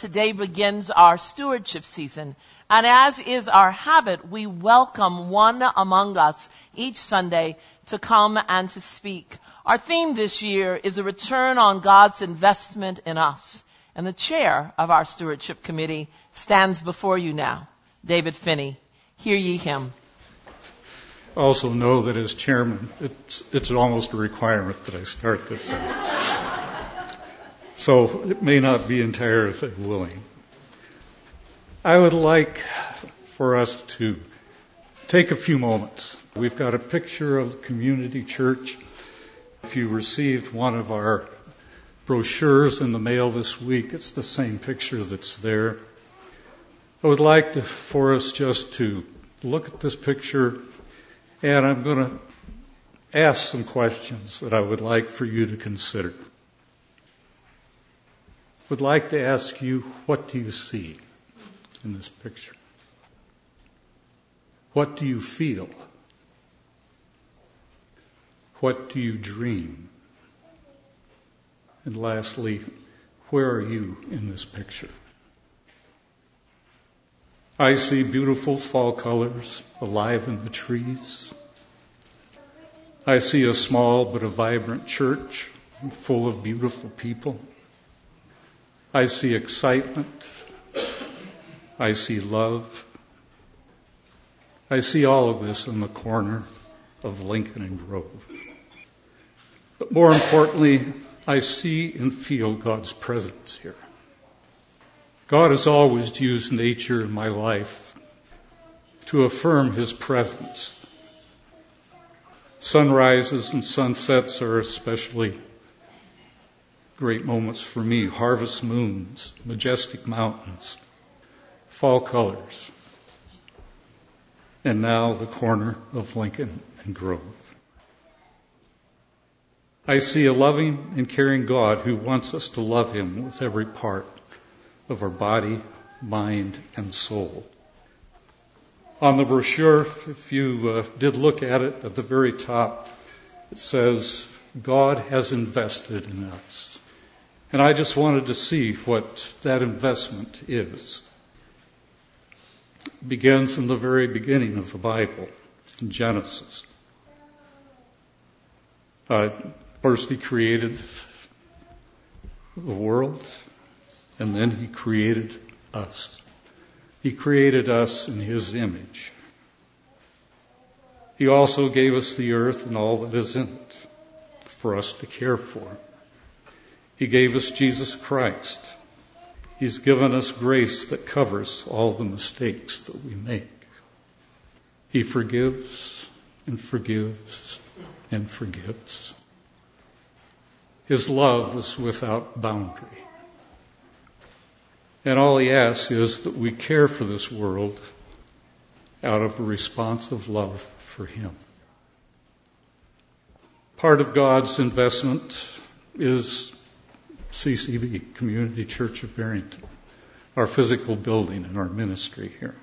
Today begins our stewardship season, and as is our habit, we welcome one among us each Sunday to come and to speak. Our theme this year is a return on God's investment in us, and the chair of our stewardship committee stands before you now, David Finney. Hear ye him. Also know that as chairman, it's almost a requirement that I start this out. So it may not be entirely willing. I would like for us to take a few moments. We've got a picture of the community church. If you received one of our brochures in the mail this week, it's the same picture that's there. I would like for us just to look at this picture, and I'm going to ask some questions that I would like for you to consider. Would like to ask you, what do you see in this picture? What do you feel? What do you dream? And lastly, where are you in this picture? I see beautiful fall colors alive in the trees. I see a small but a vibrant church full of beautiful people. I see excitement. I see love. I see all of this in the corner of Lincoln and Grove. But more importantly, I see and feel God's presence here. God has always used nature in my life to affirm His presence. Sunrises and sunsets are especially great moments for me. Harvest moons, majestic mountains, fall colors, and now the corner of Lincoln and Grove. I see a loving and caring God who wants us to love Him with every part of our body, mind, and soul. On the brochure, if you did look at it, at the very top, it says, God has invested in us. And I just wanted to see what that investment is. It begins in the very beginning of the Bible, in Genesis. First He created the world, and then He created us. He created us in His image. He also gave us the earth and all that is in it for us to care for. He gave us Jesus Christ. He's given us grace that covers all the mistakes that we make. He forgives and forgives and forgives. His love is without boundary. And all He asks is that we care for this world out of a responsive love for Him. Part of God's investment is CCB, Community Church of Barrington, our physical building and our ministry here.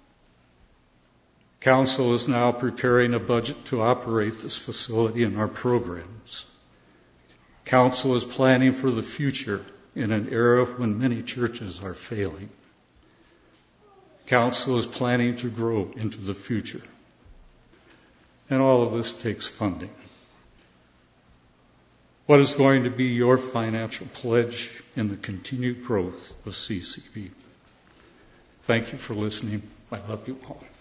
Council is now preparing a budget to operate this facility and our programs. Council is planning for the future in an era when many churches are failing. Council is planning to grow into the future. And all of this takes funding. What is going to be your financial pledge in the continued growth of CCB? Thank you for listening. I love you all.